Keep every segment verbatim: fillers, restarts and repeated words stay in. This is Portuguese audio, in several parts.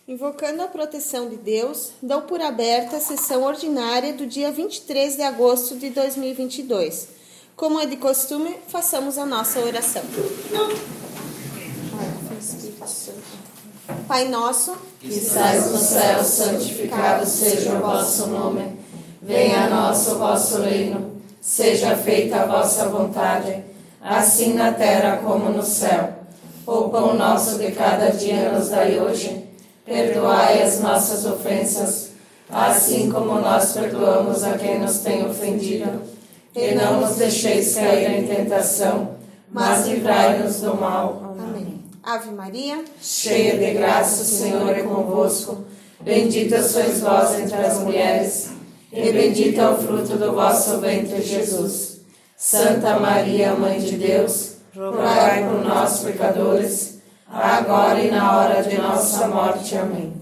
Invocando a proteção de Deus, dou por aberta a sessão ordinária do dia vinte e três de agosto de dois mil e vinte e dois. Como é de costume, façamos a nossa oração. Pai nosso, que estais no céu, santificado seja o vosso nome. Venha a nós o vosso reino. Seja feita a vossa vontade, assim na terra como no céu. O pão nosso de cada dia nos dai hoje. Perdoai as nossas ofensas, assim como nós perdoamos a quem nos tem ofendido. E não nos deixeis cair em tentação, mas livrai-nos do mal. Amém. Ave Maria, cheia de graça, o Senhor é convosco. Bendita sois vós entre as mulheres, e bendito é o fruto do vosso ventre, Jesus. Santa Maria, Mãe de Deus, rogai por nós, pecadores, agora e na hora de nossa morte. Amém.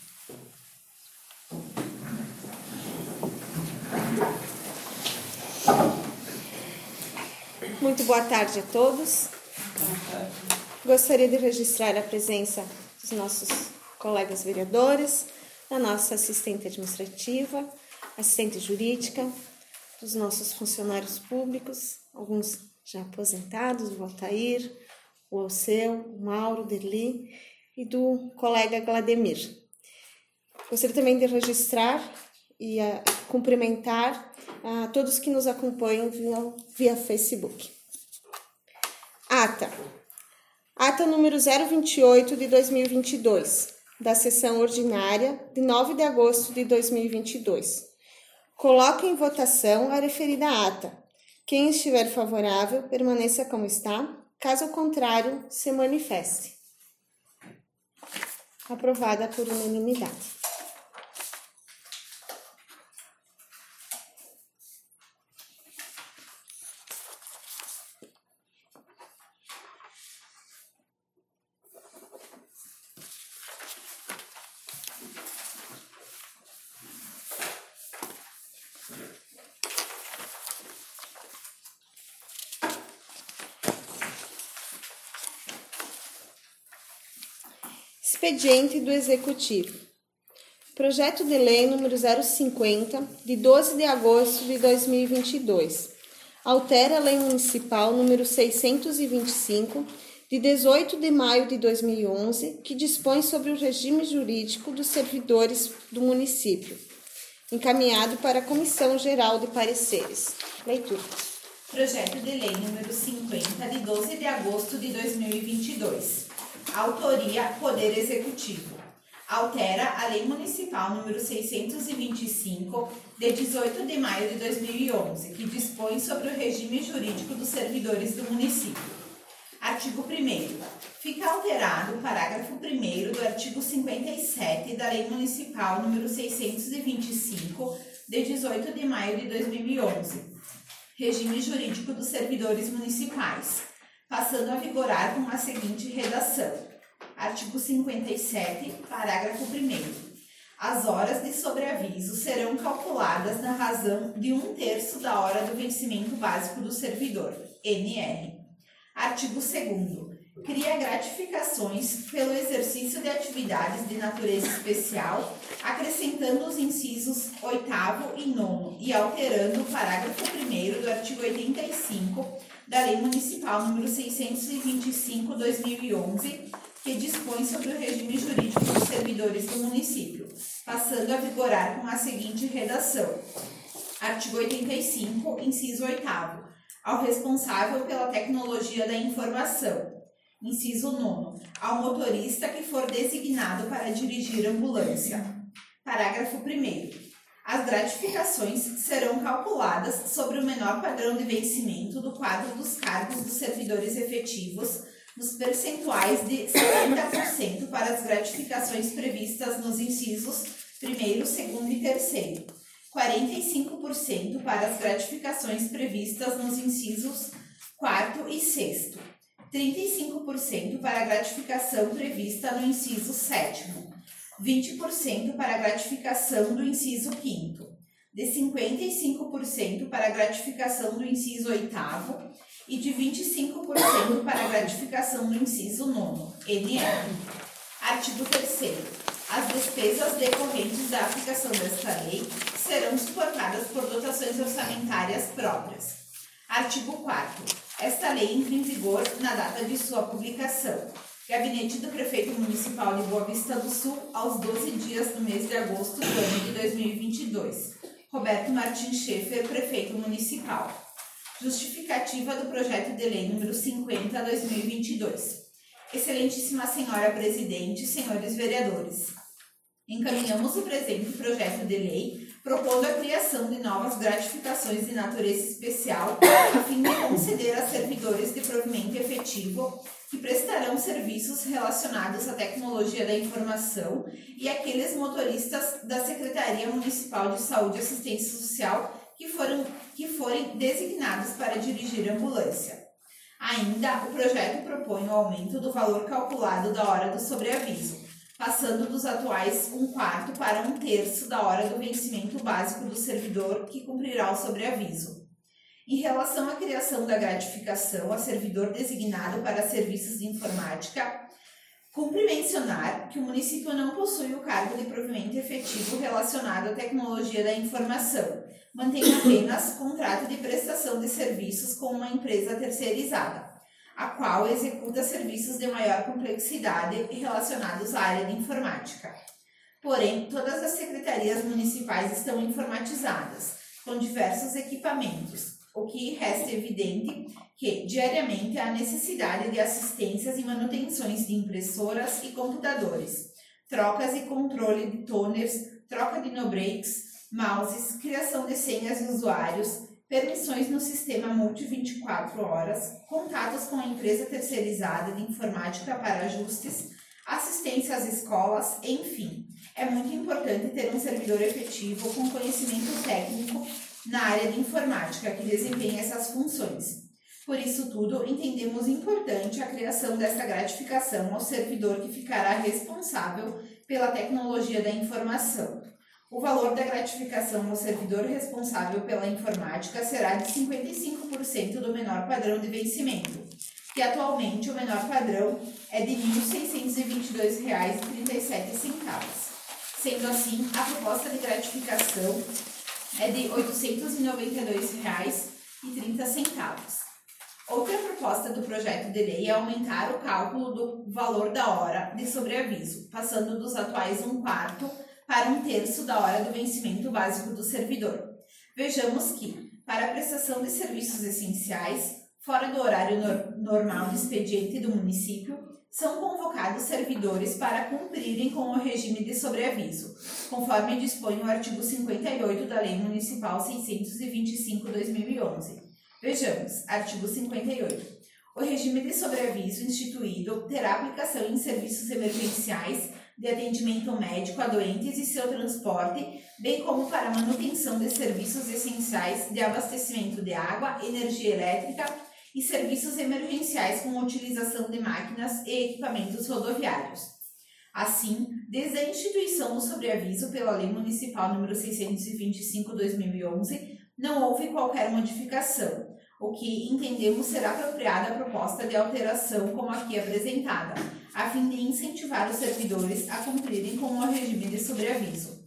Muito boa tarde a todos. Gostaria de registrar a presença dos nossos colegas vereadores, da nossa assistente administrativa, assistente jurídica, dos nossos funcionários públicos, alguns já aposentados, o Altair, o Alceu, o Mauro, o Derli e do colega Glademir. Gostaria também de registrar e uh, cumprimentar a uh, todos que nos acompanham via, via Facebook. Ata. Ata número zero vinte e oito de dois mil e vinte e dois, da sessão ordinária de nove de agosto de dois mil e vinte e dois. Coloco em votação a referida ata. Quem estiver favorável, permaneça como está. Caso contrário, se manifeste. Aprovada por unanimidade. Expediente do Executivo. Projeto de Lei número zero cinquenta, de doze de agosto de dois mil e vinte e dois. Altera a Lei Municipal número seiscentos e vinte e cinco, de dezoito de maio de dois mil e onze, que dispõe sobre o regime jurídico dos servidores do município. Encaminhado para a Comissão Geral de Pareceres. Leitura. Projeto de Lei número cinquenta, de doze de agosto de dois mil e vinte e dois. Autoria, Poder Executivo. Altera a Lei Municipal número seiscentos e vinte e cinco, de dezoito de maio de dois mil e onze, que dispõe sobre o regime jurídico dos servidores do município. Artigo primeiro. Fica alterado o parágrafo primeiro do artigo cinquenta e sete da Lei Municipal número seiscentos e vinte e cinco, de dezoito de maio de dois mil e onze, regime jurídico dos servidores municipais, passando a vigorar com a seguinte redação. Artigo cinquenta e sete, parágrafo primeiro. As horas de sobreaviso serão calculadas na razão de um terço da hora do vencimento básico do servidor, N R. Artigo segundo. Cria gratificações pelo exercício de atividades de natureza especial, acrescentando os incisos oitavo e nono e alterando o parágrafo primeiro do artigo oitenta e cinco da Lei Municipal número seiscentos e vinte e cinco, dois mil e onze, que dispõe sobre o regime jurídico dos servidores do município, passando a vigorar com a seguinte redação. Artigo oitenta e cinco, inciso oitavo. Ao responsável pela tecnologia da informação. Inciso nono. Ao motorista que for designado para dirigir ambulância. Parágrafo primeiro. As gratificações serão calculadas sobre o menor padrão de vencimento do quadro dos cargos dos servidores efetivos, nos percentuais de setenta por cento para as gratificações previstas nos incisos primeiro, segundo e terceiro, quarenta e cinco por cento para as gratificações previstas nos incisos quarto e sexto, trinta e cinco por cento para a gratificação prevista no inciso sétimo, vinte por cento para a gratificação do inciso quinto, de cinquenta e cinco por cento para a gratificação do inciso oitavo e de vinte e cinco por cento para a gratificação do inciso nono, N R. Artigo terceiro. As despesas decorrentes da aplicação desta lei serão suportadas por dotações orçamentárias próprias. Artigo quarto. Esta lei entra em vigor na data de sua publicação. Gabinete do Prefeito Municipal de Boa Vista do Sul, aos doze dias do mês de agosto do ano de dois mil e vinte e dois. Roberto Martins Schaeffer, Prefeito Municipal. Justificativa do projeto de lei número cinquenta barra dois mil e vinte e dois. Excelentíssima Senhora Presidente, senhores vereadores, encaminhamos o presente projeto de lei propondo a criação de novas gratificações de natureza especial a fim de conceder a servidores de provimento efetivo que prestarão serviços relacionados à tecnologia da informação e aqueles motoristas da Secretaria Municipal de Saúde e Assistência Social que, foram, que forem designados para dirigir ambulância. Ainda, o projeto propõe o aumento do valor calculado da hora do sobreaviso, passando dos atuais um quarto para um terço da hora do vencimento básico do servidor que cumprirá o sobreaviso. Em relação à criação da gratificação a servidor designado para serviços de informática, cumpre mencionar que o município não possui o cargo de provimento efetivo relacionado à tecnologia da informação, mantém apenas contrato de prestação de serviços com uma empresa terceirizada, a qual executa serviços de maior complexidade relacionados à área de informática. Porém, todas as secretarias municipais estão informatizadas, com diversos equipamentos, o que resta evidente que, diariamente, há necessidade de assistências e manutenções de impressoras e computadores, trocas e controle de toners, troca de no-breaks, mouses, criação de senhas de usuários, permissões no sistema Multi vinte e quatro horas, contatos com a empresa terceirizada de informática para ajustes, assistência às escolas, enfim. É muito importante ter um servidor efetivo com conhecimento técnico na área de informática que desempenha essas funções. Por isso tudo, entendemos importante a criação desta gratificação ao servidor que ficará responsável pela tecnologia da informação. O valor da gratificação ao servidor responsável pela informática será de cinquenta e cinco por cento do menor padrão de vencimento, que atualmente o menor padrão é de mil seiscentos e vinte e dois reais e trinta e sete centavos. Sendo assim, a proposta de gratificação é de oitocentos e noventa e dois reais e trinta centavos. Outra proposta do projeto de lei é aumentar o cálculo do valor da hora de sobreaviso, passando dos atuais um quarto para um terço da hora do vencimento básico do servidor. Vejamos que, para a prestação de serviços essenciais, fora do horário no- normal de expediente do município, são convocados servidores para cumprirem com o regime de sobreaviso, conforme dispõe o artigo cinquenta e oito da Lei Municipal seiscentos e vinte e cinco barra dois mil e onze. Vejamos, artigo cinquenta e oito. O regime de sobreaviso instituído terá aplicação em serviços emergenciais de atendimento médico a doentes e seu transporte, bem como para a manutenção de serviços essenciais de abastecimento de água, energia elétrica e serviços emergenciais com utilização de máquinas e equipamentos rodoviários. Assim, desde a instituição do sobreaviso pela Lei Municipal número seiscentos e vinte e cinco barra dois mil e onze, não houve qualquer modificação, o que entendemos ser apropriada a proposta de alteração como aqui apresentada, a fim de incentivar os servidores a cumprirem com o regime de sobreaviso.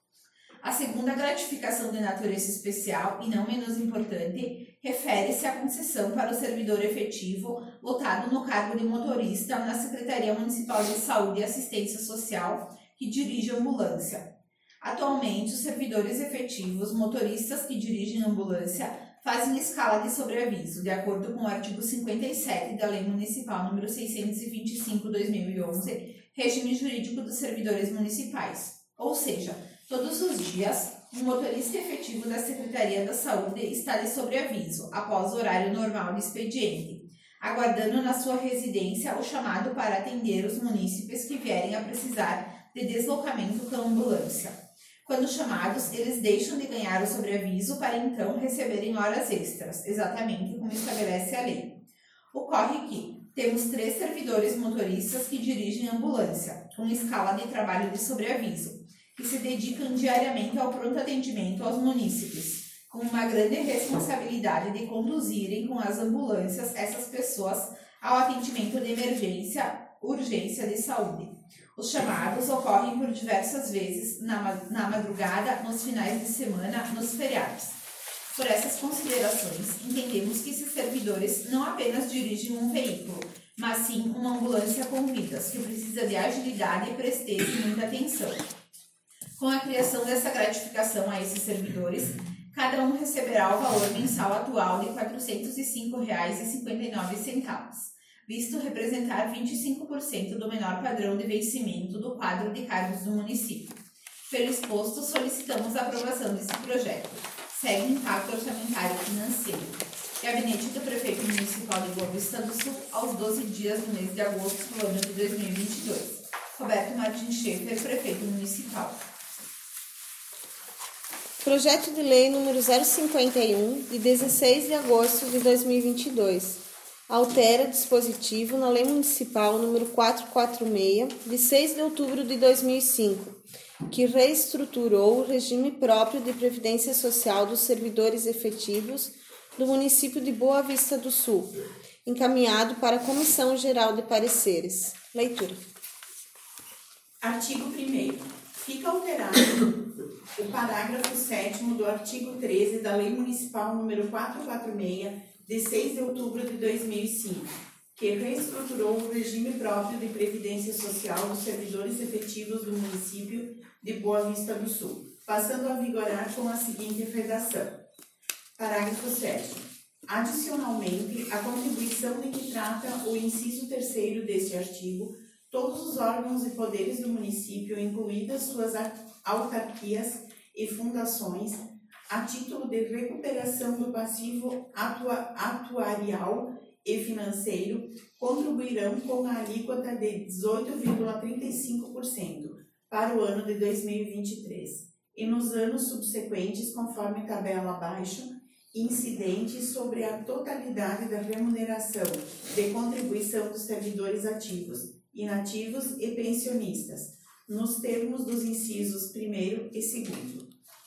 A segunda gratificação de natureza especial, e não menos importante, refere-se à concessão para o servidor efetivo lotado no cargo de motorista na Secretaria Municipal de Saúde e Assistência Social que dirige ambulância. Atualmente, os servidores efetivos, motoristas que dirigem ambulância, fazem escala de sobreaviso, de acordo com o artigo cinquenta e sete da Lei Municipal número seiscentos e vinte e cinco barra dois mil e onze, Regime Jurídico dos Servidores Municipais. Ou seja, todos os dias, um motorista efetivo da Secretaria da Saúde está de sobreaviso, após o horário normal de expediente, aguardando na sua residência o chamado para atender os munícipes que vierem a precisar de deslocamento com a ambulância. Quando chamados, eles deixam de ganhar o sobreaviso para então receberem horas extras, exatamente como estabelece a lei. Ocorre que temos três servidores motoristas que dirigem ambulância, com escala de trabalho de sobreaviso, que se dedicam diariamente ao pronto atendimento aos munícipes, com uma grande responsabilidade de conduzirem com as ambulâncias essas pessoas ao atendimento de emergência, urgência de saúde. Os chamados ocorrem por diversas vezes na, na madrugada, nos finais de semana, nos feriados. Por essas considerações, entendemos que esses servidores não apenas dirigem um veículo, mas sim uma ambulância com vidas, que precisa de agilidade, presteza e muita atenção. Com a criação dessa gratificação a esses servidores, cada um receberá o valor mensal atual de quatrocentos e cinco reais e cinquenta e nove centavos, visto representar vinte e cinco por cento do menor padrão de vencimento do quadro de cargos do município. Pelo exposto, solicitamos a aprovação desse projeto. Segue impacto orçamentário e financeiro. Gabinete do Prefeito Municipal de Boa Vista do Sul, aos doze dias do mês de agosto do ano de dois mil e vinte e dois. Roberto Martins Schaefer, Prefeito Municipal. Projeto de Lei número zero cinquenta e um, de dezesseis de agosto de dois mil e vinte e dois. Altera dispositivo na Lei Municipal número quatrocentos e quarenta e seis, de seis de outubro de dois mil e cinco, que reestruturou o regime próprio de previdência social dos servidores efetivos do município de Boa Vista do Sul, encaminhado para a Comissão Geral de Pareceres. Leitura. Artigo primeiro. Fica alterado o parágrafo sétimo do artigo treze da Lei Municipal número quatrocentos e quarenta e seis, de seis de outubro de dois mil e cinco, que reestruturou o regime próprio de previdência social dos servidores efetivos do município de Boa Vista do Sul, passando a vigorar com a seguinte redação. Parágrafo sétimo. Adicionalmente, a contribuição de que trata o inciso terceiro deste artigo, todos os órgãos e poderes do município, incluídas suas autarquias e fundações, a título de recuperação do passivo atua, atuarial e financeiro, contribuirão com a alíquota de dezoito vírgula trinta e cinco por cento para o ano de dois mil e vinte e três e nos anos subsequentes, conforme tabela abaixo, incidentes sobre a totalidade da remuneração de contribuição dos servidores ativos, inativos e pensionistas, nos termos dos incisos primeiro e segundo.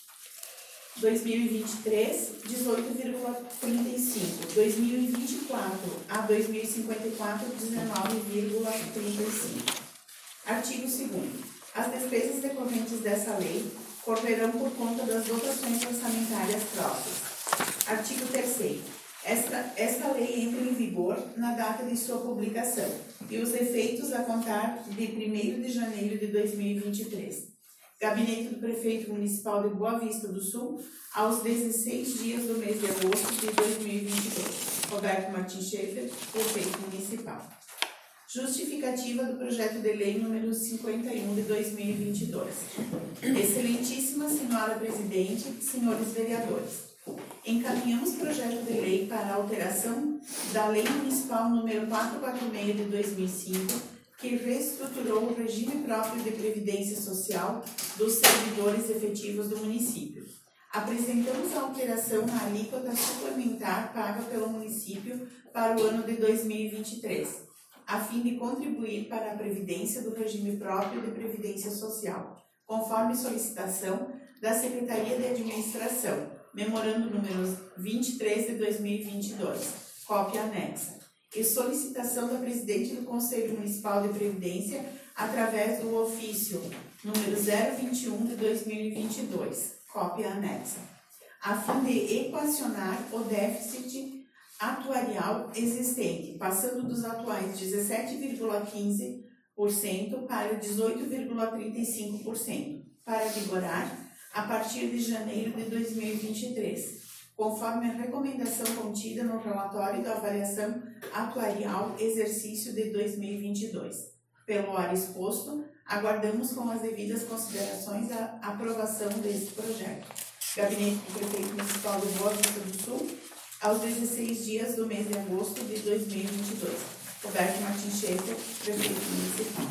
dois mil e vinte e três, dezoito vírgula trinta e cinco. dois mil e vinte e quatro a dois mil e cinquenta e quatro, dezenove vírgula trinta e cinco. Artigo segundo. As despesas decorrentes dessa lei correrão por conta das dotações orçamentárias próprias. Artigo terceiro. Esta, esta lei entra em vigor na data de sua publicação e os efeitos a contar de primeiro de janeiro de dois mil e vinte e três. Gabinete do Prefeito Municipal de Boa Vista do Sul, aos dezesseis dias do mês de agosto de dois mil e vinte e dois. Roberto Martins Schaefer, Prefeito Municipal. Justificativa do projeto de lei número cinquenta e um de dois mil e vinte e dois. Excelentíssima Senhora Presidente, senhores vereadores, encaminhamos projeto de lei para alteração da Lei Municipal número quatrocentos e quarenta e seis de dois mil e cinco, que reestruturou o regime próprio de previdência social dos servidores efetivos do município. Apresentamos a alteração na alíquota suplementar paga pelo município para o ano de dois mil e vinte e três, a fim de contribuir para a previdência do regime próprio de previdência social, conforme solicitação da Secretaria de Administração, memorando número vinte e três de dois mil e vinte e dois, cópia anexa, e solicitação da Presidente do Conselho Municipal de Previdência através do ofício número zero vinte e um de dois mil e vinte e dois, cópia anexa, a fim de equacionar o déficit atuarial existente, passando dos atuais dezessete vírgula quinze por cento para dezoito vírgula trinta e cinco por cento, para vigorar a partir de janeiro de dois mil e vinte e três, conforme a recomendação contida no relatório da avaliação atuarial exercício de dois mil e vinte e dois. Pelo ar exposto, aguardamos com as devidas considerações a aprovação deste projeto. Gabinete do Prefeito Municipal de Boa Vista do Sul, aos dezesseis dias do mês de agosto de dois mil e vinte e dois. Roberto Martins Schaefer, Prefeito Municipal.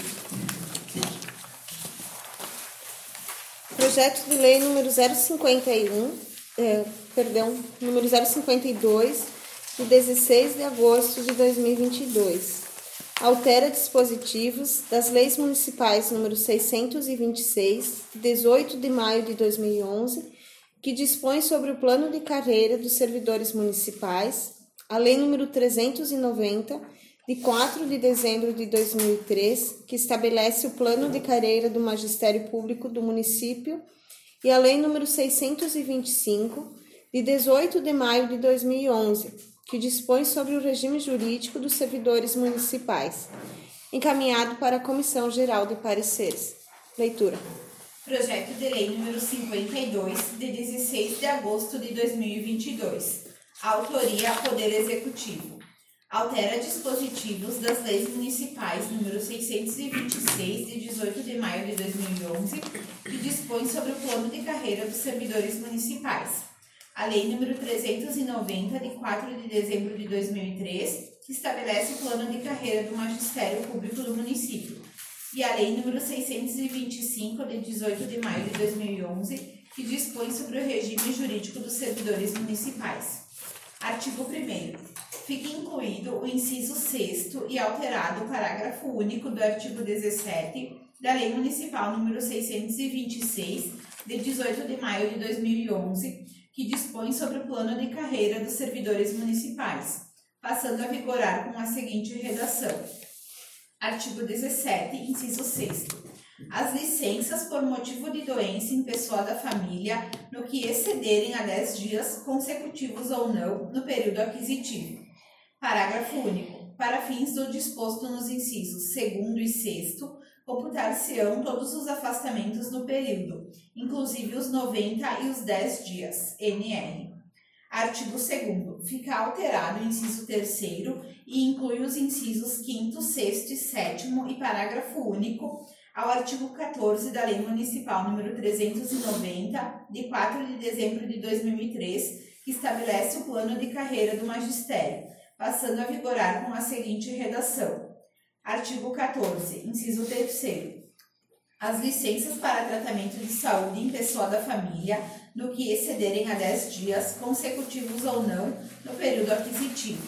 Projeto de lei número zero cinquenta e um, é, perdão, número zero cinquenta e dois, de dezesseis de agosto de dois mil e vinte e dois. Altera dispositivos das leis municipais número seiscentos e vinte e seis, de dezoito de maio de dois mil e onze, que dispõe sobre o plano de carreira dos servidores municipais, a Lei número trezentos e noventa, de quatro de dezembro de dois mil e três, que estabelece o plano de carreira do Magistério Público do município, e a Lei número seiscentos e vinte e cinco, de dezoito de maio de dois mil e onze, que dispõe sobre o regime jurídico dos servidores municipais, encaminhado para a Comissão Geral de Pareceres. Leitura. Projeto de Lei número cinquenta e dois, de dezesseis de agosto de dois mil e vinte e dois. Autoria Poder Executivo. Altera dispositivos das leis municipais número seiscentos e vinte e seis, de dezoito de maio de dois mil e onze, que dispõe sobre o plano de carreira dos servidores municipais. A Lei número trezentos e noventa, de quatro de dezembro de dois mil e três, que estabelece o plano de carreira do Magistério Público do município. E a Lei número seiscentos e vinte e cinco, de dezoito de maio de dois mil e onze, que dispõe sobre o regime jurídico dos servidores municipais. Artigo primeiro. Fica incluído o inciso sexto e alterado o parágrafo único do artigo dezessete da Lei Municipal número seiscentos e vinte e seis, de dezoito de maio de dois mil e onze, que dispõe sobre o plano de carreira dos servidores municipais, passando a vigorar com a seguinte redação. Artigo dezessete, inciso sexto. As licenças por motivo de doença em pessoa da família, no que excederem a dez dias consecutivos ou não no período aquisitivo. Parágrafo único. Para fins do disposto nos incisos segundo e sexto, computar-se-ão todos os afastamentos no período, inclusive os noventa e os dez dias, N R. Artigo segundo. Fica alterado o inciso terceiro e inclui os incisos quinto, sexto e sétimo e parágrafo único ao artigo quatorze da Lei Municipal número trezentos e noventa, de quatro de dezembro de dois mil e três, que estabelece o plano de carreira do magistério, passando a vigorar com a seguinte redação. Artigo quatorze, inciso terceiro. As licenças para tratamento de saúde em pessoa da família, no que excederem a dez dias, consecutivos ou não, no período aquisitivo.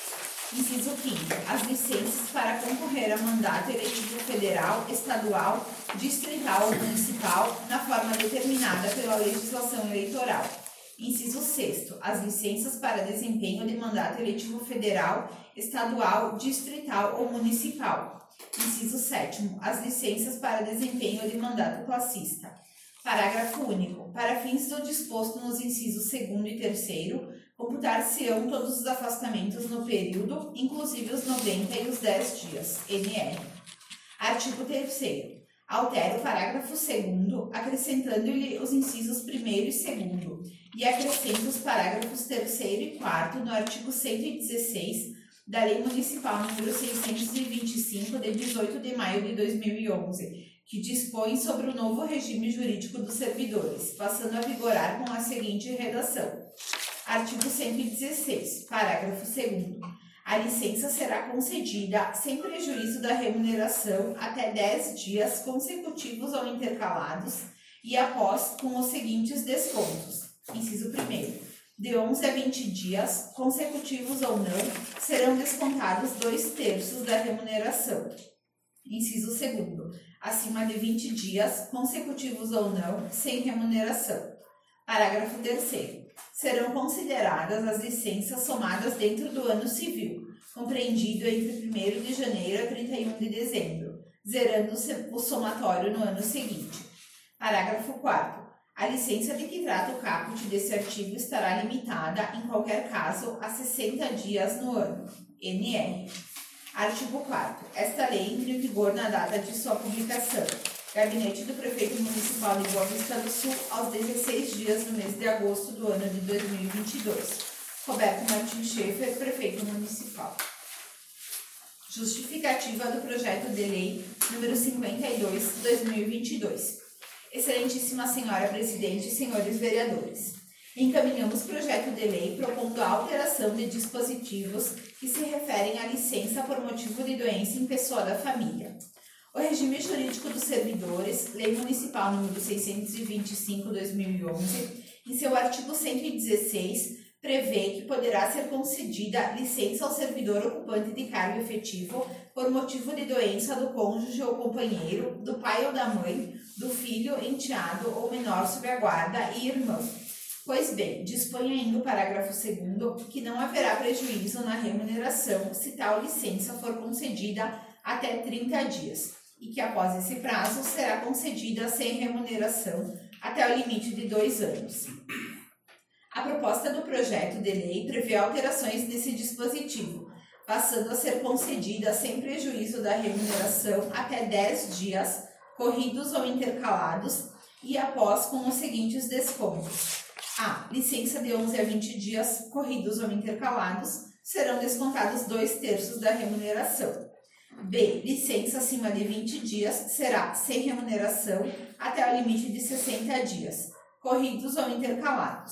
Inciso quinto. As licenças para concorrer a mandato eletivo federal, estadual, distrital ou municipal, na forma determinada pela legislação eleitoral. Inciso sexto. As licenças para desempenho de mandato eletivo federal, estadual, distrital ou municipal. Inciso sétimo. As licenças para desempenho de mandato classista. Parágrafo único. Para fins do disposto nos incisos segundo e terceiro, computar-se-ão todos os afastamentos no período, inclusive os noventa e os dez dias, N R. Artigo terceiro. Altera o parágrafo segundo, acrescentando-lhe os incisos primeiro e segundo, e acrescenta os parágrafos terceiro e quarto no artigo cento e dezesseis da Lei Municipal número seiscentos e vinte e cinco, de dezoito de maio de dois mil e onze, que dispõe sobre o novo regime jurídico dos servidores, passando a vigorar com a seguinte redação. Artigo cento e dezesseis, parágrafo segundo. A licença será concedida sem prejuízo da remuneração até dez dias consecutivos ou intercalados e após com os seguintes descontos. Inciso primeiro. De onze a vinte dias, consecutivos ou não, serão descontados dois terços da remuneração. Inciso segundo. Acima de vinte dias, consecutivos ou não, sem remuneração. Parágrafo terceiro. Serão consideradas as licenças somadas dentro do ano civil, compreendido entre primeiro de janeiro a trinta e um de dezembro, zerando o somatório no ano seguinte. Parágrafo quarto. A licença de que trata o caput desse artigo estará limitada, em qualquer caso, a sessenta dias no ano, N R. Artigo quarto. Esta lei entra em vigor na data de sua publicação. Gabinete do Prefeito Municipal de Boa Vista do Sul, aos dezesseis dias do mês de agosto do ano de dois mil e vinte e dois. Roberto Martins Schaefer, Prefeito Municipal. Justificativa do projeto de lei número cinquenta e dois, dois mil e vinte e dois. Excelentíssima Senhora Presidente e senhores vereadores, encaminhamos projeto de lei propondo a alteração de dispositivos que se referem à licença por motivo de doença em pessoa da família. O regime jurídico dos servidores, Lei Municipal número seiscentos e vinte e cinco, dois mil e onze, em seu artigo cento e dezesseis, prevê que poderá ser concedida licença ao servidor ocupante de cargo efetivo por motivo de doença do cônjuge ou companheiro, do pai ou da mãe, do filho, enteado ou menor sob a guarda e irmão. Pois bem, dispõe ainda o parágrafo segundo que não haverá prejuízo na remuneração se tal licença for concedida até trinta dias e que após esse prazo será concedida sem remuneração até o limite de dois anos. A proposta do projeto de lei prevê alterações nesse dispositivo, passando a ser concedida sem prejuízo da remuneração até dez dias, corridos ou intercalados, e após com os seguintes descontos. A. Licença de onze a vinte dias, corridos ou intercalados, serão descontados dois terços da remuneração. B. Licença acima de vinte dias será sem remuneração até o limite de sessenta dias, corridos ou intercalados.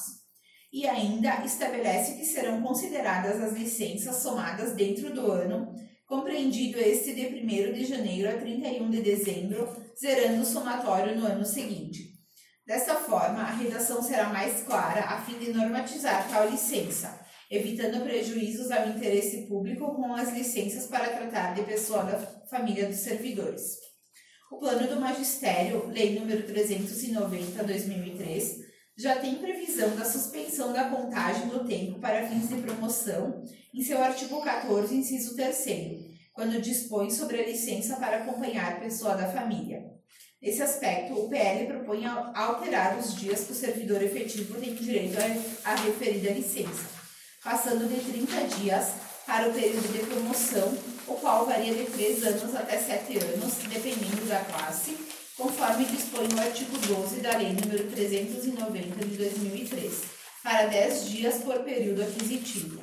E ainda estabelece que serão consideradas as licenças somadas dentro do ano, compreendido este de primeiro de janeiro a trinta e um de dezembro, zerando o somatório no ano seguinte. Dessa forma, a redação será mais clara a fim de normatizar tal licença, evitando prejuízos ao interesse público com as licenças para tratar de pessoa da família dos servidores. O Plano do Magistério, Lei número trezentos e noventa, dois mil e três, já tem previsão da suspensão da contagem do tempo para fins de promoção em seu artigo quatorze, inciso terceiro, quando dispõe sobre a licença para acompanhar pessoa da família. Nesse aspecto, o P L propõe alterar os dias que o servidor efetivo tem direito à referida licença, passando de trinta dias para o período de promoção, o qual varia de três anos até sete anos, dependendo da classe, conforme dispõe o artigo doze da Lei número trezentos e noventa de dois mil e três, para dez dias por período aquisitivo.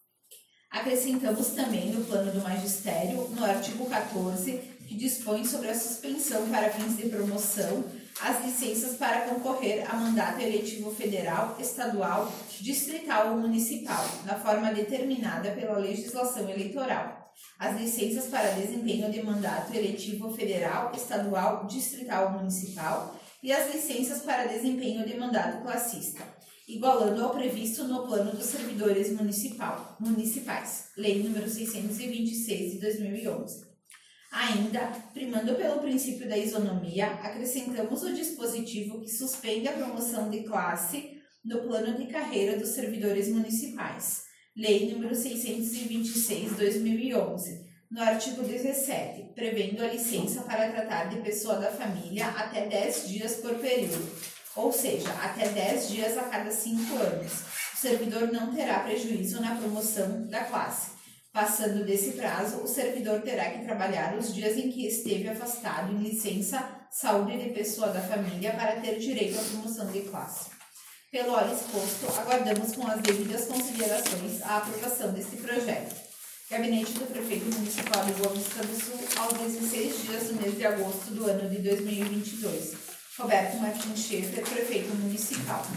Acrescentamos também no Plano do Magistério, no artigo quatorze, que dispõe sobre a suspensão para fins de promoção, as licenças para concorrer a mandato eletivo federal, estadual, distrital ou municipal, na forma determinada pela legislação eleitoral. As licenças para desempenho de mandato eletivo federal, estadual, distrital ou municipal e as licenças para desempenho de mandato classista, igualando ao previsto no Plano dos Servidores Municipal, Municipais, Lei número seiscentos e vinte e seis de dois mil e onze. Ainda, primando pelo princípio da isonomia, acrescentamos o dispositivo que suspende a promoção de classe no plano de carreira dos servidores municipais, Lei número seiscentos e vinte e seis de dois mil e onze, no artigo dezessete, prevendo a licença para tratar de pessoa da família até dez dias por período, ou seja, até dez dias a cada cinco anos. O servidor não terá prejuízo na promoção da classe. Passando desse prazo, o servidor terá que trabalhar os dias em que esteve afastado em licença saúde de pessoa da família para ter direito à promoção de classe. Pelo óleo exposto, aguardamos com as devidas considerações a aprovação deste projeto. Gabinete do Prefeito Municipal de Boa Vista do Sul, aos dezesseis dias do mês de agosto do ano de dois mil e vinte e dois. Roberto Martins Schaefer, Prefeito Municipal.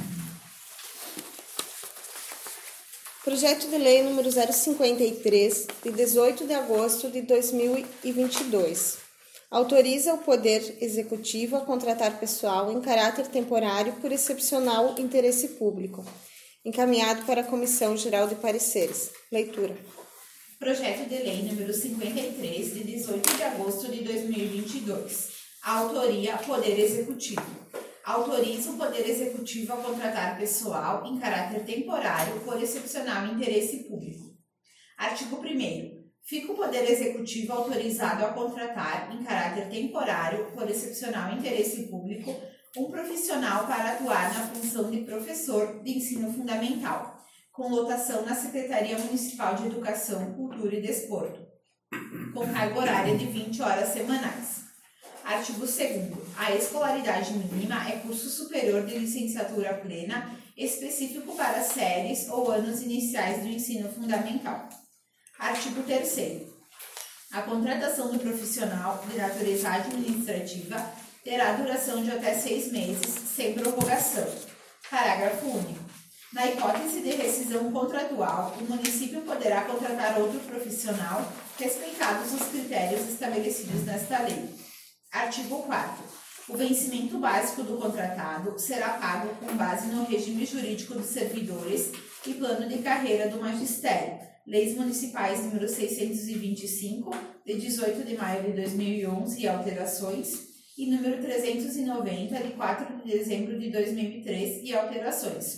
Projeto de Lei número zero cinquenta e três, de dezoito de agosto de dois mil e vinte e dois. Autoriza o Poder Executivo a contratar pessoal em caráter temporário por excepcional interesse público. Encaminhado para a Comissão Geral de Pareceres. Leitura. Projeto de Lei número cinquenta e três, de dezoito de agosto de dois mil e vinte e dois. Autoria Poder Executivo. Autoriza o Poder Executivo a contratar pessoal em caráter temporário por excepcional interesse público. Artigo primeiro. Fica o Poder Executivo autorizado a contratar em caráter temporário por excepcional interesse público um profissional para atuar na função de professor de ensino fundamental, com lotação na Secretaria Municipal de Educação, Cultura e Desporto, com carga horária de vinte horas semanais. Artigo segundo. A escolaridade mínima é curso superior de licenciatura plena, específico para séries ou anos iniciais do ensino fundamental. Artigo terceiro. A contratação do profissional de natureza administrativa terá duração de até seis meses, sem prorrogação. Parágrafo único. Na hipótese de rescisão contratual, o município poderá contratar outro profissional, respeitados os critérios estabelecidos nesta lei. Artigo quarto. O vencimento básico do contratado será pago com base no regime jurídico dos servidores e plano de carreira do magistério, Leis Municipais número seiscentos e vinte e cinco, de dezoito de maio de dois mil e onze e alterações, e número trezentos e noventa, de quatro de dezembro de dois mil e três e alterações.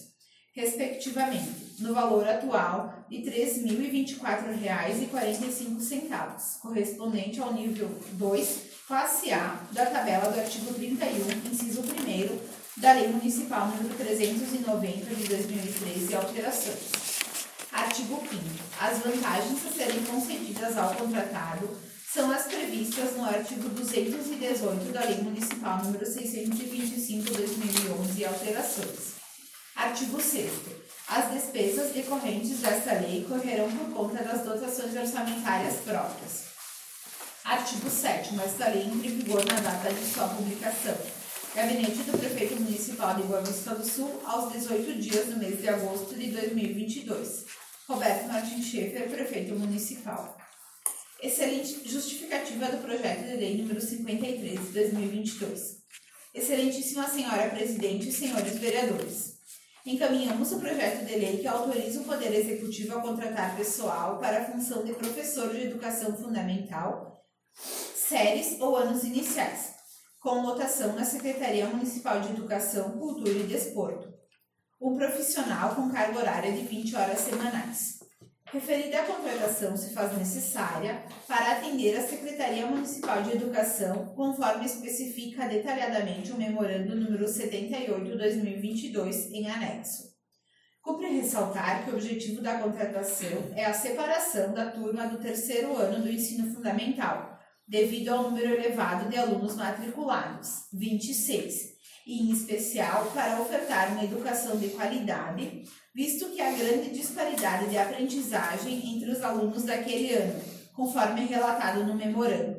respectivamente, no valor atual de três mil e vinte e quatro reais e quarenta e cinco centavos, correspondente ao nível dois, classe A, da tabela do artigo trinta e um, inciso primeiro, da Lei Municipal número trezentos e noventa de dois mil e treze e alterações. Artigo quinto. As vantagens a serem concedidas ao contratado são as previstas no artigo duzentos e dezoito da Lei Municipal número seiscentos e vinte e cinco de dois mil e onze e alterações. Artigo sexto. As despesas decorrentes desta lei correrão por conta das dotações orçamentárias próprias. Artigo sétimo. Esta lei entra em vigor na data de sua publicação. Gabinete do Prefeito Municipal de Boa Vista do Sul, aos dezoito dias do mês de agosto de dois mil e vinte e dois. Roberto Martins Schaefer, Prefeito Municipal. Excelente justificativa do projeto de lei número cinquenta e três de dois mil e vinte e dois. Excelentíssima Senhora Presidente e Senhores Vereadores, encaminhamos o projeto de lei que autoriza o Poder Executivo a contratar pessoal para a função de professor de educação fundamental, séries ou anos iniciais, com lotação na Secretaria Municipal de Educação, Cultura e Desporto. Um profissional com carga horária de vinte horas semanais. Referida contratação se faz necessária para atender a Secretaria Municipal de Educação, conforme especifica detalhadamente o memorando número setenta e oito de dois mil e vinte e dois, em anexo. Cumpre ressaltar que o objetivo da contratação é a separação da turma do terceiro ano do ensino fundamental, devido ao número elevado de alunos matriculados, vinte e seis, e em especial para ofertar uma educação de qualidade, visto que há grande disparidade de aprendizagem entre os alunos daquele ano, conforme relatado no memorando.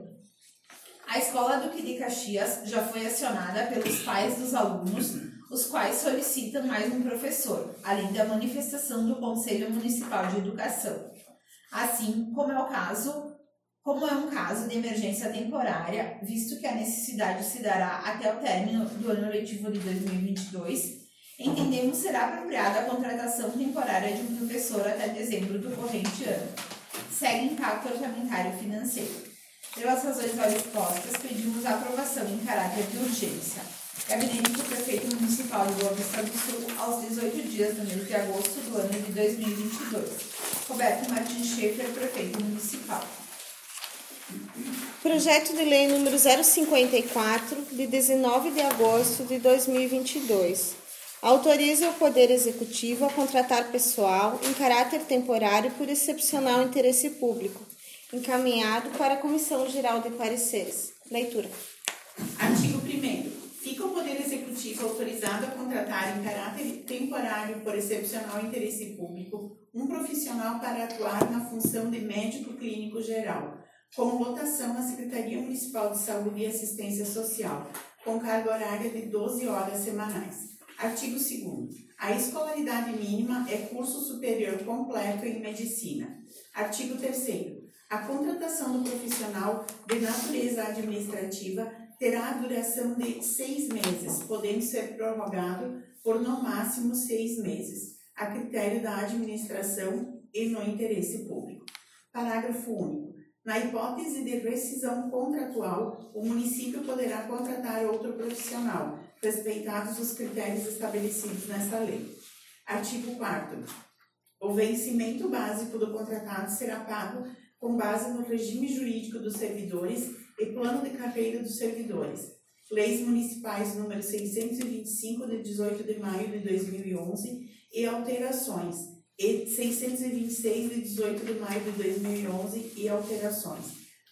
A Escola Duque de Caxias já foi acionada pelos pais dos alunos, os quais solicitam mais um professor, além da manifestação do Conselho Municipal de Educação. Assim como é o caso Como é um caso de emergência temporária, visto que a necessidade se dará até o término do ano letivo de dois mil e vinte e dois, entendemos será apropriada a contratação temporária de um professor até dezembro do corrente ano. Segue impacto orçamentário financeiro. Pelas razões já expostas, pedimos a aprovação em caráter de urgência. Gabinete do Prefeito Municipal de Boa Vista do Sul, aos dezoito dias do mês de agosto do ano de dois mil e vinte e dois. Roberto Martins Schaefer, Prefeito Municipal. Projeto de Lei número zero cinquenta e quatro, de dezenove de agosto de dois mil e vinte e dois. Autoriza o Poder Executivo a contratar pessoal em caráter temporário por excepcional interesse público, encaminhado para a Comissão Geral de Pareceres. Leitura. Artigo primeiro. Fica o Poder Executivo autorizado a contratar em caráter temporário por excepcional interesse público um profissional para atuar na função de médico clínico geral, com lotação na Secretaria Municipal de Saúde e Assistência Social, com carga horária de doze horas semanais. Artigo segundo. A escolaridade mínima é curso superior completo em medicina. Artigo terceiro. A contratação do profissional de natureza administrativa terá a duração de seis meses, podendo ser prorrogado por no máximo seis meses, a critério da administração e no interesse público. Parágrafo único. Na hipótese de rescisão contratual, o município poderá contratar outro profissional, respeitados os critérios estabelecidos nesta lei. Artigo quarto. O vencimento básico do contratado será pago com base no regime jurídico dos servidores e plano de carreira dos servidores. Leis Municipais número seiscentos e vinte e cinco, de dezoito de maio de dois mil e onze, e alterações. E seiscentos e vinte e seis, de dezoito de maio de dois mil e onze, e alterações,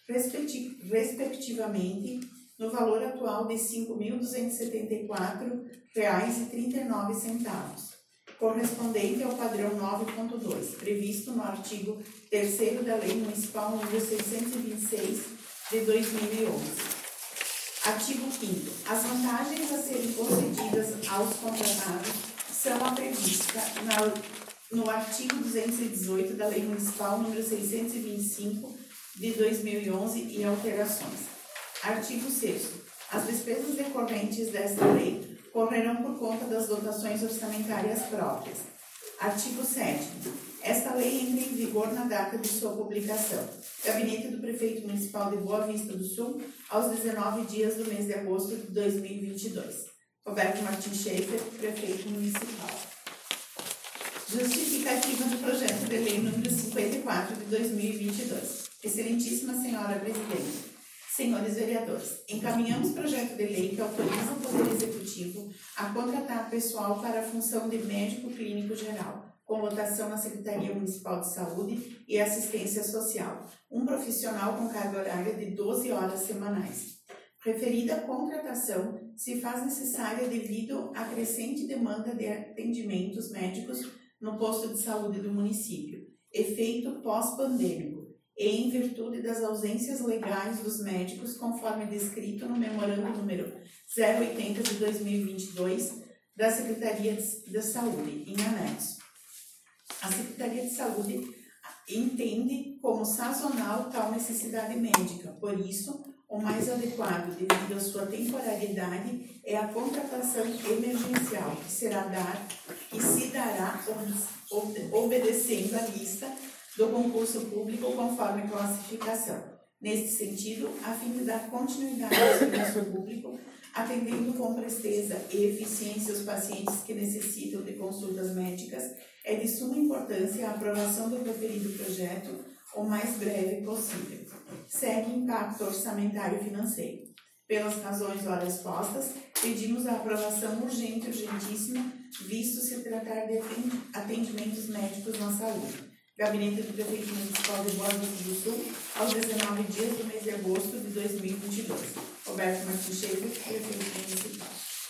respectivamente, no valor atual de cinco mil duzentos e setenta e quatro reais e trinta e nove centavos, correspondente ao padrão nove ponto dois, previsto no artigo terceiro da Lei Municipal número seiscentos e vinte e seis, de dois mil e onze. Artigo quinto. As vantagens a serem concedidas aos contratados são a prevista na no artigo duzentos e dezoito da Lei Municipal número seiscentos e vinte e cinco, de dois mil e onze, e alterações. Artigo sexto. As despesas decorrentes desta lei correrão por conta das dotações orçamentárias próprias. Artigo sétimo. Esta lei entra em vigor na data de sua publicação. Gabinete do Prefeito Municipal de Boa Vista do Sul, aos dezenove dias do mês de agosto de dois mil e vinte e dois. Roberto Martins Schaefer, Prefeito Municipal. Justificativa do projeto de lei número cinquenta e quatro de dois mil e vinte e dois. Excelentíssima Senhora Presidente, senhores vereadores, encaminhamos projeto de lei que autoriza o Poder Executivo a contratar pessoal para a função de médico clínico geral, com lotação na Secretaria Municipal de Saúde e Assistência Social, um profissional com carga horária de doze horas semanais. Referida contratação se faz necessária devido à crescente demanda de atendimentos médicos no posto de saúde do município, efeito pós-pandêmico, e em virtude das ausências legais dos médicos, conforme descrito no memorando número zero oitenta de dois mil e vinte e dois da Secretaria de Saúde, em anexo. A Secretaria de Saúde entende como sazonal tal necessidade médica, por isso, o mais adequado, devido à sua temporalidade, é a contratação emergencial, que será dar, que se dará obedecendo à lista do concurso público conforme classificação. Neste sentido, a fim de dar continuidade ao serviço público, atendendo com presteza e eficiência os pacientes que necessitam de consultas médicas, é de suma importância a aprovação do referido projeto o mais breve possível. Segue impacto orçamentário e financeiro. Pelas razões ora expostas, pedimos a aprovação urgente e urgentíssima, visto se tratar de atendimentos médicos na saúde. Gabinete do Prefeito Municipal de Boa Vista do Sul, aos dezenove dias do mês de agosto de dois mil e vinte e dois. Roberto Martins Cheiro, Prefeito Municipal.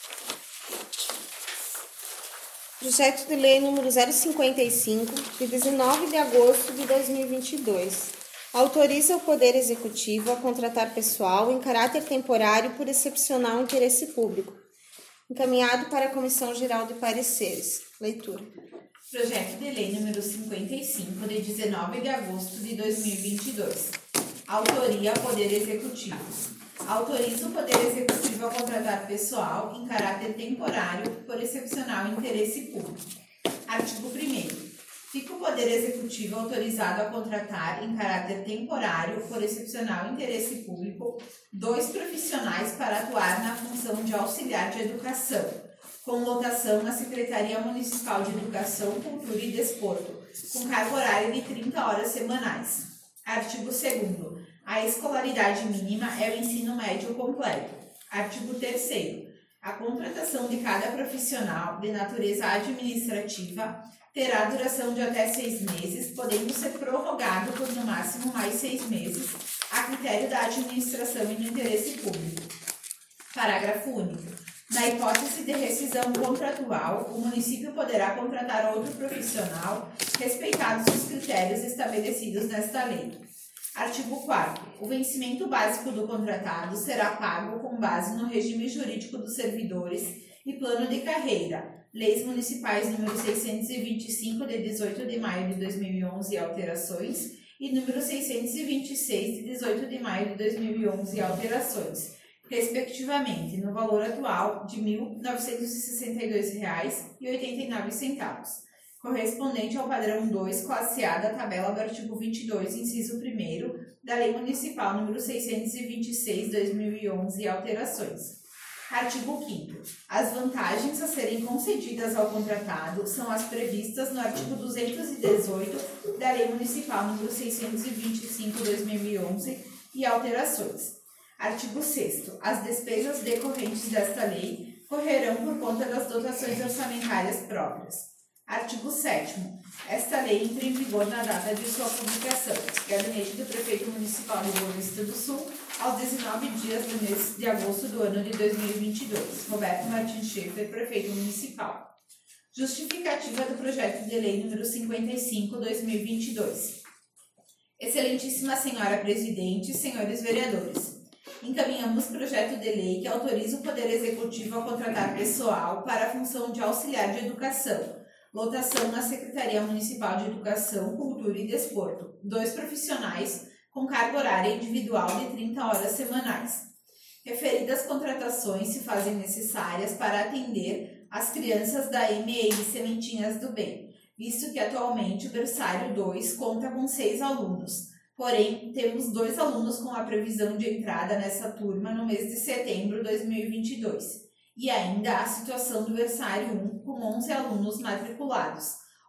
Projeto de Lei número zero cinquenta e cinco, de dezenove de agosto de dois mil e vinte e dois. Autoriza o Poder Executivo a contratar pessoal em caráter temporário por excepcional interesse público. Encaminhado para a Comissão Geral de Pareceres. Leitura. Projeto de Lei número cinquenta e cinco, de dezenove de agosto de dois mil e vinte e dois. Autoria Poder Executivo. Autoriza o Poder Executivo a contratar pessoal em caráter temporário por excepcional interesse público. Artigo primeiro. Fica o Poder Executivo autorizado a contratar em caráter temporário por excepcional interesse público dois profissionais para atuar na função de auxiliar de educação, com lotação na Secretaria Municipal de Educação, Cultura e Desporto, com carga horária de trinta horas semanais. Artigo segundo. A escolaridade mínima é o ensino médio completo. Artigo terceiro. A contratação de cada profissional de natureza administrativa terá duração de até seis meses, podendo ser prorrogado por no máximo mais seis meses, a critério da administração e do interesse público. Parágrafo único. Na hipótese de rescisão contratual, o município poderá contratar outro profissional, respeitados os critérios estabelecidos nesta lei. Artigo quarto. O vencimento básico do contratado será pago com base no regime jurídico dos servidores e plano de carreira, Leis Municipais número seiscentos e vinte e cinco, de dezoito de maio de dois mil e onze, e alterações, e número seiscentos e vinte e seis, de dezoito de maio de dois mil e onze, e alterações, respectivamente, no valor atual de mil novecentos e sessenta e dois reais e oitenta e nove centavos, correspondente ao padrão dois, classe A da tabela do artigo vinte e dois, inciso primeiro, da Lei Municipal número seiscentos e vinte e seis, de dois mil e onze, e alterações. Artigo quinto. As vantagens a serem concedidas ao contratado são as previstas no artigo duzentos e dezoito da Lei Municipal número seiscentos e vinte e cinco, de dois mil e onze, e alterações. Artigo sexto. As despesas decorrentes desta lei correrão por conta das dotações orçamentárias próprias. Artigo sétimo. Esta lei entra em vigor na data de sua publicação. Gabinete do Prefeito Municipal de Boa Vista do Sul, aos dezenove dias do mês de agosto do ano de dois mil e vinte e dois. Roberto Martins Schaefer, Prefeito Municipal. Justificativa do projeto de lei número cinquenta e cinco, dois mil e vinte e dois. Excelentíssima Senhora Presidente, senhores vereadores. Encaminhamos projeto de lei que autoriza o Poder Executivo a contratar pessoal para a função de auxiliar de educação, lotação na Secretaria Municipal de Educação, Cultura e Desporto, dois profissionais com carga horária individual de trinta horas semanais. Referidas contratações se fazem necessárias para atender as crianças da M E I Sementinhas do Bem, visto que atualmente o berçário dois conta com seis alunos. Porém, temos dois alunos com a previsão de entrada nessa turma no mês de setembro de dois mil e vinte e dois. E ainda a situação do berçário um com onze alunos matriculados,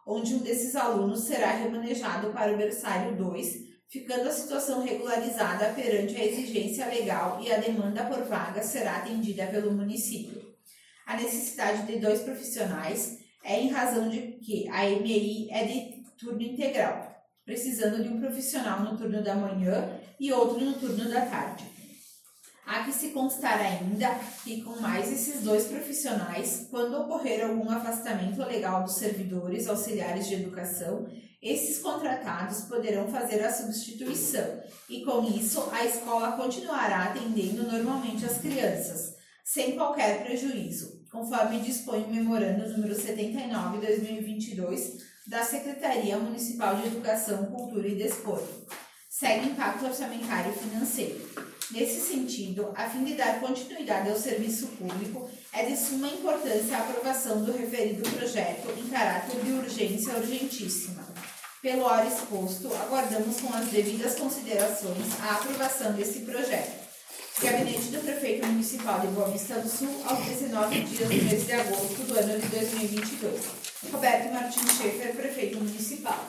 onde um desses alunos será remanejado para o berçário dois, ficando a situação regularizada perante a exigência legal e a demanda por vaga será atendida pelo município. A necessidade de dois profissionais é em razão de que a M E I é de turno integral, precisando de um profissional no turno da manhã e outro no turno da tarde. Há que se constar ainda que, com mais esses dois profissionais, quando ocorrer algum afastamento legal dos servidores auxiliares de educação, esses contratados poderão fazer a substituição e, com isso, a escola continuará atendendo normalmente as crianças, sem qualquer prejuízo, conforme dispõe o memorando número setenta e nove barra dois mil e vinte e dois da Secretaria Municipal de Educação, Cultura e Desporto. Segue impacto orçamentário e financeiro. Nesse sentido, a fim de dar continuidade ao serviço público, é de suma importância a aprovação do referido projeto em caráter de urgência urgentíssima. Pelo ora exposto, aguardamos com as devidas considerações a aprovação desse projeto. Gabinete do Prefeito Municipal de Boa Vista do Sul, aos dezenove dias do mês de agosto do ano de dois mil e vinte e dois. Roberto Martins Schaefer, Prefeito Municipal.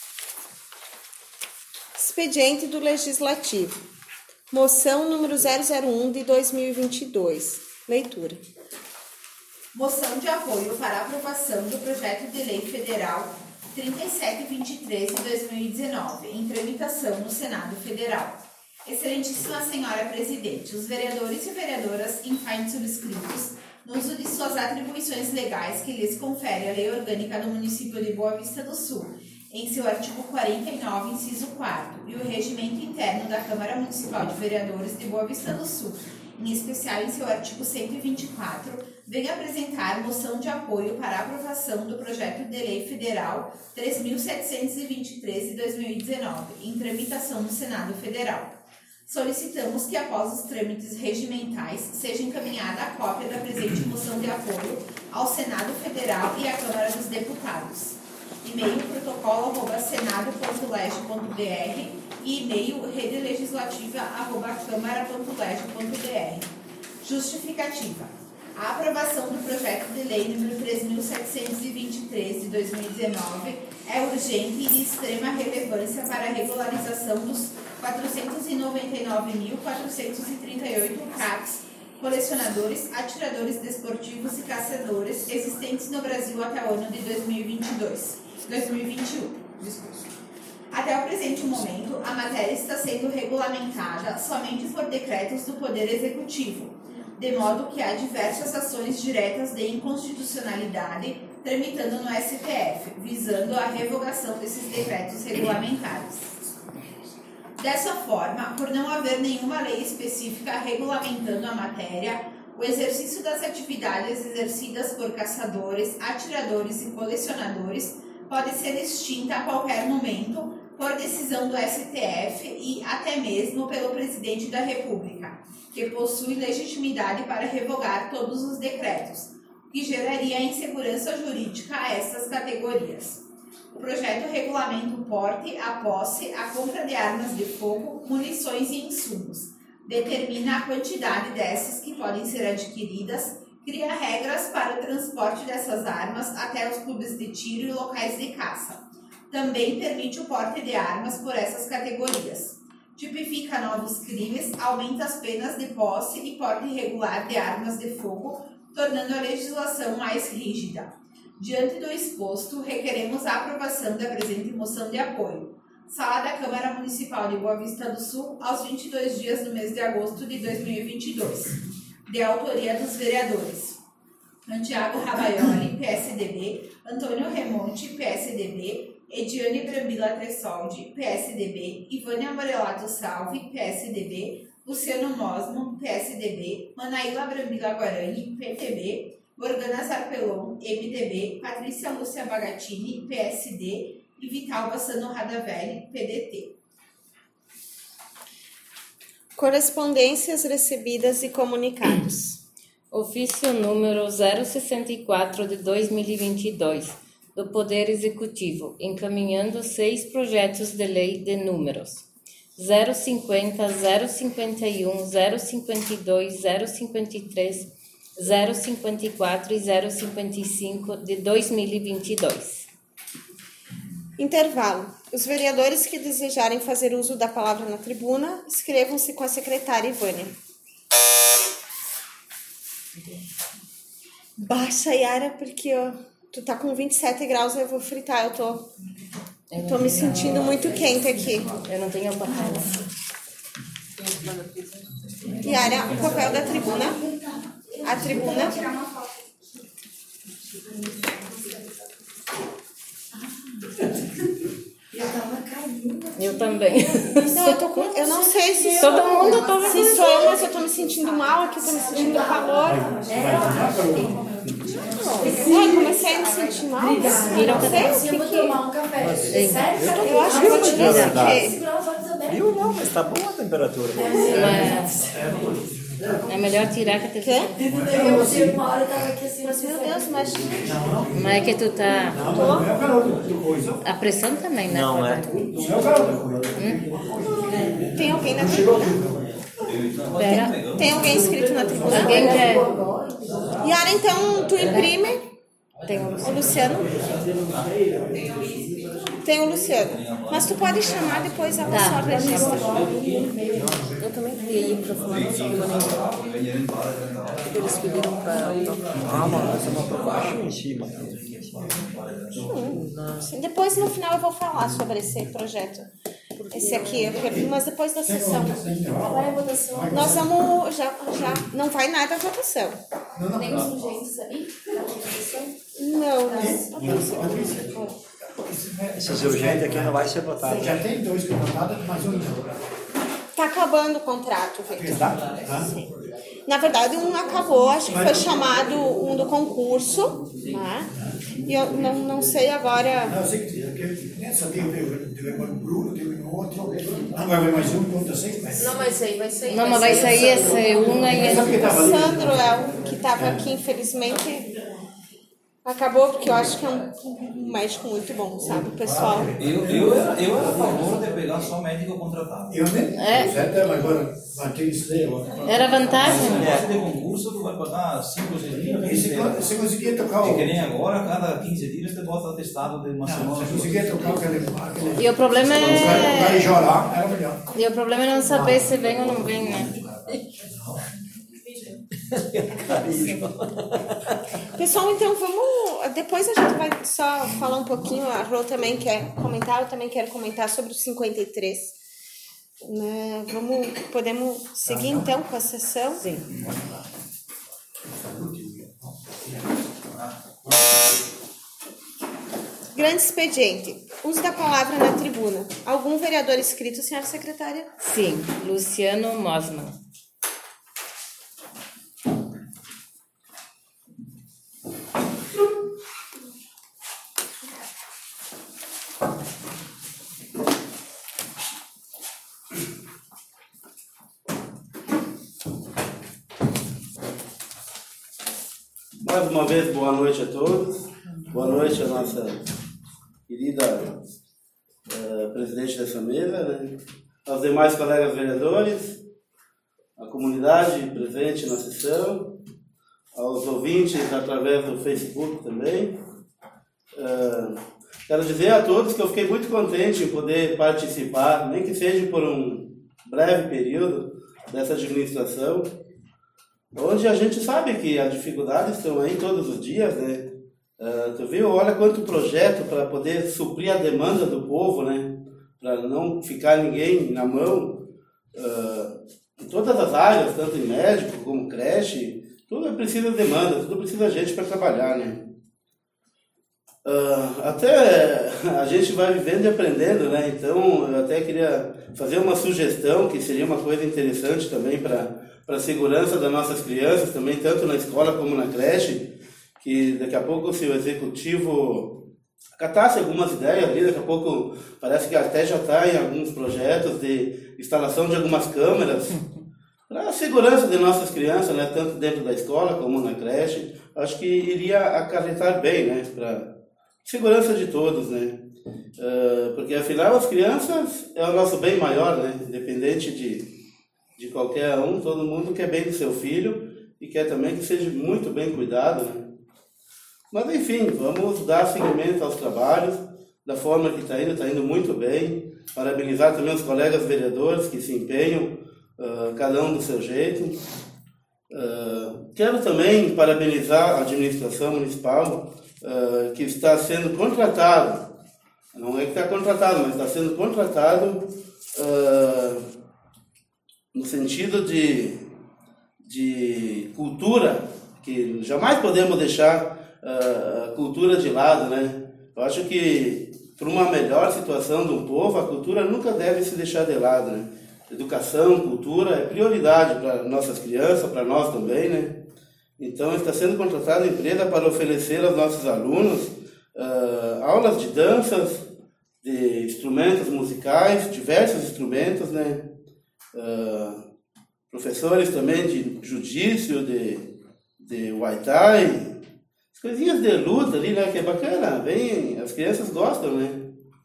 Expediente do Legislativo. Moção número zero zero um de dois mil e vinte e dois. Leitura. Moção de apoio para a aprovação do projeto de lei federal trinta e sete vinte e três de dois mil e dezenove, em tramitação no Senado Federal. Excelentíssima Senhora Presidente, os vereadores e vereadoras infantes subscritos, no uso de suas atribuições legais que lhes confere a Lei Orgânica do Município de Boa Vista do Sul, em seu artigo quarenta e nove, inciso quarto, e o regimento interno da Câmara Municipal de Vereadores de Boa Vista do Sul, em especial em seu artigo cento e vinte e quatro, vem apresentar moção de apoio para a aprovação do projeto de lei federal três mil setecentos e vinte e três de dois mil e dezenove, em tramitação no Senado Federal. Solicitamos que, após os trâmites regimentais, seja encaminhada a cópia da presente moção de apoio ao Senado Federal e à Câmara dos Deputados. E-mail protocolo arroba senado ponto lege ponto br e e-mail redelegislativa arroba câmara ponto lege ponto br. Justificativa. A aprovação do projeto de lei número três mil setecentos e vinte e três de dois mil e dezenove é urgente e de extrema relevância para a regularização dos quatrocentos e noventa e nove mil, quatrocentos e trinta e oito C A Cs, colecionadores, atiradores desportivos e caçadores existentes no Brasil até o ano de dois mil e vinte e dois. dois mil e vinte e um. Desculpa. Até o presente momento, a matéria está sendo regulamentada somente por decretos do Poder Executivo, de modo que há diversas ações diretas de inconstitucionalidade tramitando no S T F, visando a revogação desses decretos regulamentares. Dessa forma, por não haver nenhuma lei específica regulamentando a matéria, o exercício das atividades exercidas por caçadores, atiradores e colecionadores pode ser extinta a qualquer momento por decisão do S T F e até mesmo pelo Presidente da República, que possui legitimidade para revogar todos os decretos, o que geraria insegurança jurídica a essas categorias. O projeto regulamenta o porte, a posse, a compra de armas de fogo, munições e insumos, determina a quantidade dessas que podem ser adquiridas, cria regras para o transporte dessas armas até os clubes de tiro e locais de caça. Também permite o porte de armas por essas categorias. Tipifica novos crimes, aumenta as penas de posse e porte irregular de armas de fogo, tornando a legislação mais rígida. Diante do exposto, requeremos a aprovação da presente moção de apoio. Sala da Câmara Municipal de Boa Vista do Sul, aos vinte e dois dias do mês de agosto de dois mil e vinte e dois. De autoria dos vereadores Santiago Rabaioli, P S D B, Antônio Remonte, P S D B, Ediane Brambila Tressoldi, P S D B, Ivânia Morelato Salve, P S D B, Luciano Mosmo, P S D B, Manaíla Brambila Guarani, P T B, Morgana Zarpelon, M D B, Patrícia Lúcia Bagatini, P S D e Vital Bassano Radavelli, P D T. Correspondências recebidas e comunicados. Ofício número zero sessenta e quatro de dois mil e vinte e dois, do Poder Executivo, encaminhando seis projetos de lei de números zero cinquenta, zero cinquenta e um, zero cinquenta e dois, zero cinquenta e três, zero cinquenta e quatro e zero cinquenta e cinco de dois mil e vinte e dois. Intervalo. Os vereadores que desejarem fazer uso da palavra na tribuna, inscrevam-se com a secretária Ivânia. Baixa, Yara, porque ó, tu tá com vinte e sete graus, eu vou fritar. Eu tô, eu tô me sentindo muito quente aqui. Eu não tenho papel. Yara, o papel da tribuna. A tribuna. Eu também. Não, eu tô com. Eu não sei se Todo sou, mundo tô se sou eu, mas eu tô me sentindo mal aqui, tô me sentindo calor. Ai, comecei a me sentir mal. Viram Não sei o que Eu vou que- tomar um café. Sério? Eu acho que eu tive que. Viu? Não, mas tá boa a temperatura. É melhor tirar que ter. Eu tive uma hora e tava aqui assim, assim, Meu Deus, mas. Mas é que tu tá. A pressão também, né? Não, é. Tem alguém na tribuna? Pera. Tem alguém inscrito na tribuna? Alguém quer. Yara, então tu imprime. Tem um. O Luciano? Tem o Luciano. Mas tu pode chamar depois, ela Tá. só registra. Eu também queria ir para falar com o eles pediram para Ah, mano, essa é uma proposta em cima. Sim, depois, no final, eu vou falar sobre esse projeto. Esse aqui, eu quero- mas depois da sessão. vai a votação. Nós vamos. Já, já não vai nada a votação. Nem os urgentes aí? Na votação? Não, não. Esses urgentes aqui não vai ser votado. Já tem dois que votaram, mais um não. Tá acabando o contrato, Vitor. Exato? Tá? Na verdade, um acabou, acho que foi chamado um do concurso, né? E eu não, não sei agora. Não, eu sei que porque nessa teve, teve com o Bruno, teve um outro. Não, vai haver mais um, conta seis, mas. Não, mas aí vai sair. Não, mas vai sair esse um aí. Sabe quem O tava ali? Sandro é o que estava aqui, infelizmente. Acabou, porque eu acho que é um, um médico muito bom, sabe, pessoal? Eu, eu, era, eu era a favor de pegar só médico contratado. Eu nem. É. Certo, mas agora vai ter isso daí agora. Era vantagem? Se de concurso, tu vai pagar cinco seis dias. E se você conseguia tocar E o. que nem agora, cada quinze dias, você bota atestado de uma Não, semana. você conseguia tocar aquele. aquele E o problema o cara o cara é. ia chorar, era melhor. E o problema é não saber se vem ou não vem, né? Pessoal, então vamos. Depois a gente vai só falar um pouquinho. A Rô também quer comentar, eu também quero comentar sobre o cinquenta e três. Né? Vamos, podemos seguir então com a sessão? Sim. Grande expediente. Uso da palavra na tribuna. Algum vereador inscrito, senhora secretária? Sim, Luciano Mosman. Mais uma vez, boa noite a todos. Boa noite à nossa querida eh, presidente dessa mesa, né? Aos demais colegas vereadores, à comunidade presente na sessão, aos ouvintes através do Facebook também. Eh, quero dizer a todos que eu fiquei muito contente em poder participar, nem que seja por um breve período, dessa administração, onde a gente sabe que as dificuldades estão aí todos os dias, né? Uh, tu viu? Olha quanto projeto para poder suprir a demanda do povo, né? Para não ficar ninguém na mão. Uh, em todas as áreas, tanto em médico como creche, tudo precisa de demanda, tudo precisa de gente para trabalhar, né? Uh, até a gente vai vivendo e aprendendo, né? Então eu até queria fazer uma sugestão que seria uma coisa interessante também para para a segurança das nossas crianças, também tanto na escola como na creche, que daqui a pouco se o executivo catasse algumas ideias ali, daqui a pouco parece que até já está em alguns projetos de instalação de algumas câmeras para a segurança de nossas crianças, né? Tanto dentro da escola como na creche, acho que iria acarretar bem, né? Para segurança de todos, né? Uh, porque afinal as crianças é o nosso bem maior, né? Independente de de qualquer um, todo mundo quer bem do seu filho e quer também que seja muito bem cuidado, né? Mas enfim, vamos dar seguimento aos trabalhos. da forma que está indo, está indo muito bem. Parabenizar também os colegas vereadores que se empenham, uh, cada um do seu jeito. Uh, quero também parabenizar a administração municipal, uh, que está sendo contratado, não é que está contratado, mas está sendo contratado uh, no sentido de, de cultura, que jamais podemos deixar uh, a cultura de lado, né? Eu acho que para uma melhor situação do povo, a cultura nunca deve se deixar de lado, né? Educação, cultura é prioridade para nossas crianças, para nós também, né? Então, está sendo contratada a empresa para oferecer aos nossos alunos uh, aulas de danças, de instrumentos musicais, diversos instrumentos, né? Uh, professores também de jiu-jitsu, de, de Muay Thai, as coisinhas de luta ali, né? Que é bacana, bem, as crianças gostam, né?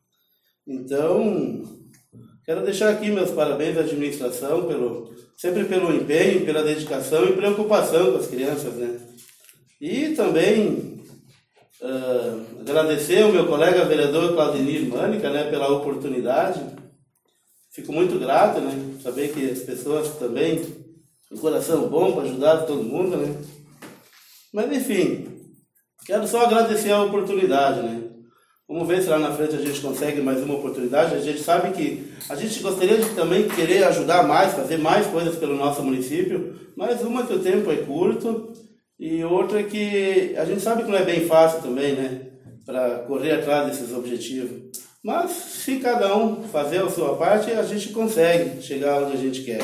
Então, quero deixar aqui meus parabéns à administração, pelo, sempre pelo empenho, pela dedicação e preocupação com as crianças, né? E também uh, agradecer ao meu colega vereador Claudemir Mânica, né, pela oportunidade. Fico muito grato, né? Saber que as pessoas também têm um coração bom para ajudar todo mundo, né? Mas, enfim, quero só agradecer a oportunidade, né? Vamos ver se lá na frente a gente consegue mais uma oportunidade. A gente sabe que a gente gostaria de também querer ajudar mais, fazer mais coisas pelo nosso município, mas uma que o tempo é curto e outra que a gente sabe que não é bem fácil também, né? Para correr atrás desses objetivos. Mas se cada um fazer a sua parte, a gente consegue chegar onde a gente quer.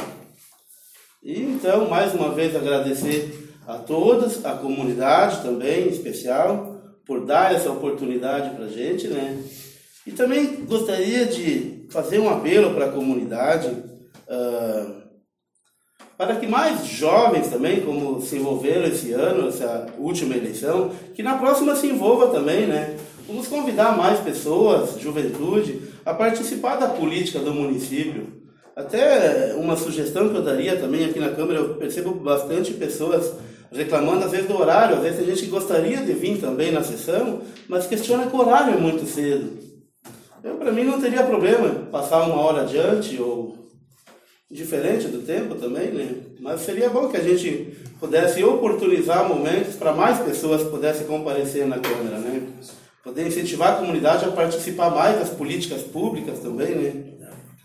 E então, mais uma vez, agradecer a todos, a comunidade também, em especial, por dar essa oportunidade para a gente, né? E também gostaria de fazer um apelo para a comunidade, uh, para que mais jovens também, como se envolveram esse ano, essa última eleição, que na próxima se envolva também, né? Vamos convidar mais pessoas, juventude, a participar da política do município. Até uma sugestão que eu daria também aqui na Câmara, eu percebo bastante pessoas reclamando às vezes do horário, às vezes a gente gostaria de vir também na sessão, mas questiona que o horário é muito cedo. Eu, para mim, não teria problema passar uma hora adiante ou diferente do tempo também, né? Mas seria bom que a gente pudesse oportunizar momentos para mais pessoas que pudessem comparecer na Câmara, né? Poder incentivar a comunidade a participar mais das políticas públicas também, né?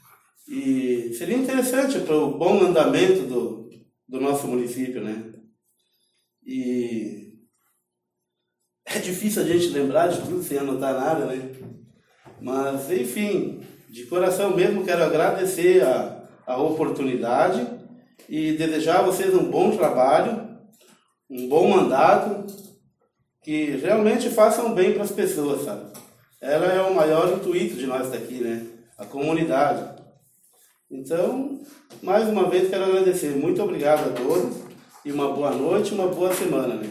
E seria interessante para o bom andamento do, do nosso município, né? E é difícil a gente lembrar de tudo sem anotar nada, né? Mas, enfim, de coração mesmo quero agradecer a, a oportunidade e desejar a vocês um bom trabalho, um bom mandato, que realmente façam bem para as pessoas, sabe? Ela é o maior intuito de nós daqui, né? A comunidade. Então, mais uma vez quero agradecer. Muito obrigado a todos. E uma boa noite, uma boa semana, né?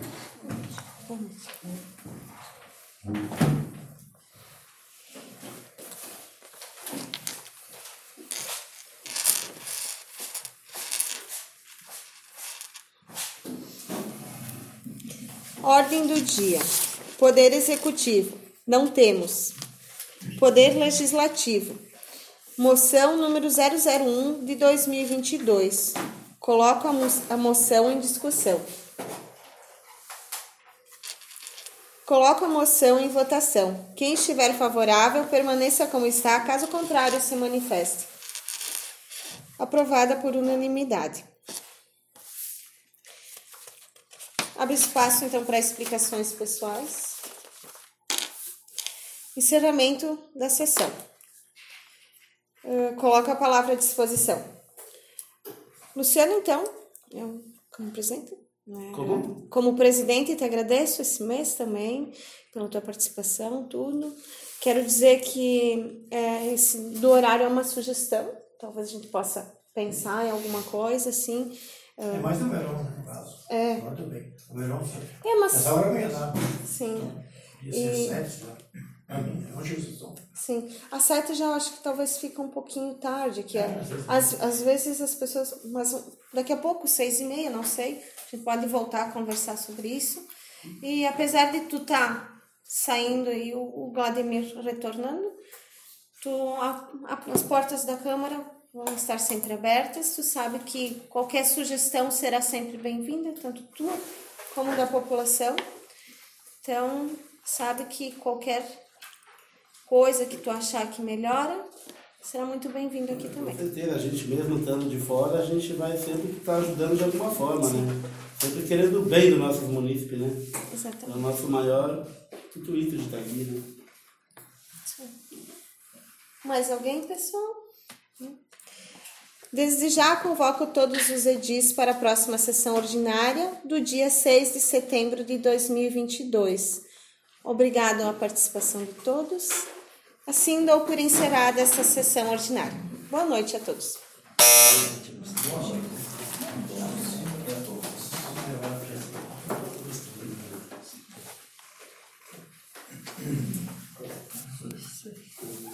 Ordem do dia. Poder Executivo. Não temos. Poder Legislativo. Moção número zero zero um de dois mil e vinte e dois. Coloco a, mo a moção em discussão. Coloco a moção em votação. Quem estiver favorável, permaneça como está, caso contrário, se manifeste. Aprovada por unanimidade. Abre espaço, então, para explicações pessoais. Encerramento da sessão. Uh, coloco a palavra à disposição. Luciano, então, eu como presidente, né? Como? Como presidente, te agradeço esse mês também pela tua participação, tudo. Quero dizer que é, esse do horário é uma sugestão, talvez a gente possa pensar em alguma coisa, assim. É mais no verão, no caso. É. Agora também. No verão, sim. É, mas... Essa hora amanhã, tá? Sim. Ia ser e... sete, tá? Pra mim, é uma sugestão. Sim. A sete já acho que talvez fica um pouquinho tarde, que é, às, às vezes as pessoas... Mas daqui a pouco, seis e meia, não sei, a gente pode voltar a conversar sobre isso. E apesar de tu estar saindo e o, o Vladimir retornando, tu, a, a, as portas da Câmara vão estar sempre abertas. Tu sabe que qualquer sugestão será sempre bem-vinda, tanto tua como da população. Então, sabe que qualquer coisa que tu achar que melhora, será muito bem-vindo aqui também. Com certeza, a gente mesmo estando de fora, a gente vai sempre estar ajudando de alguma forma, Sim. né? Sempre querendo o bem do nosso município, né? Exatamente. É o nosso maior intuito de estar aqui, né? Sim. Mais alguém, pessoal? Desde já convoco todos os edis para a próxima sessão ordinária do dia seis de setembro de dois mil e vinte e dois. Obrigado à participação de todos. Assim dou por encerrada esta sessão ordinária. Boa noite a todos.